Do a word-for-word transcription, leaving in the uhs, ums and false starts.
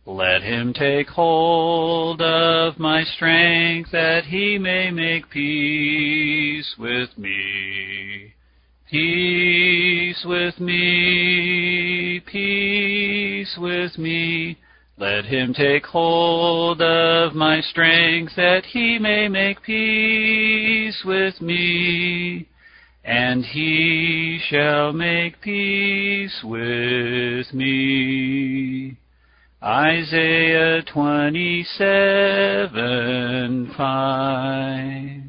Let him take hold of my strength, that he may make peace with me. Peace with me, peace with me. Let him take hold of my strength, that he may make peace with me. And he shall make peace with me. Isaiah twenty-seven, five.